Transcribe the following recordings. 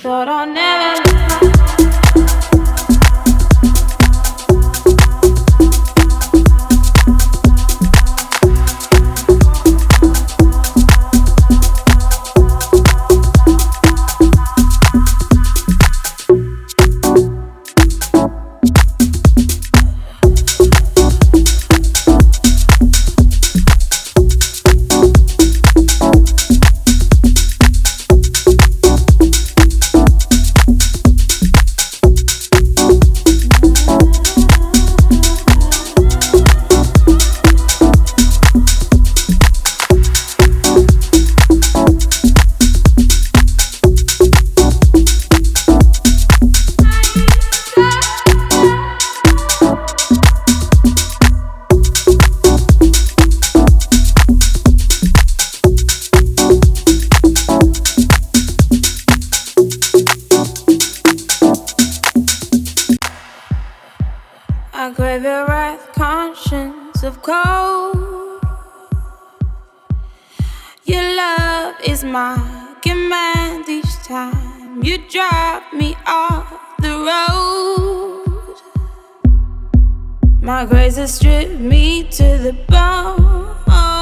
Thought I'll never. I crave your wrath, conscience of cold. Your love is my command each time you drop me off the road. My grace has stripped me to the bone.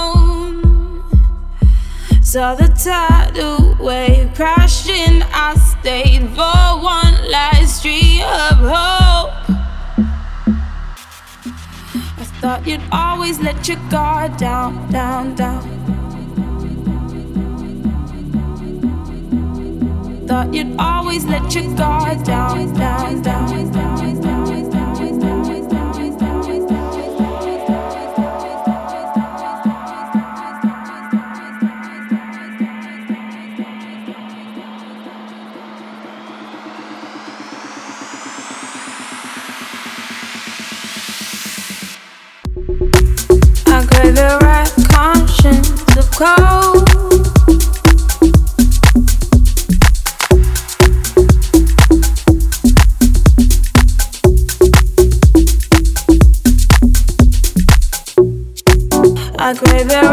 Saw the tidal wave crashing, I stayed for one last street of hope. Thought you'd always let your guard down, down, down. Thought you'd always let your guard down, down, down, down, down. I crave your wrath, conscience of cold. I crave your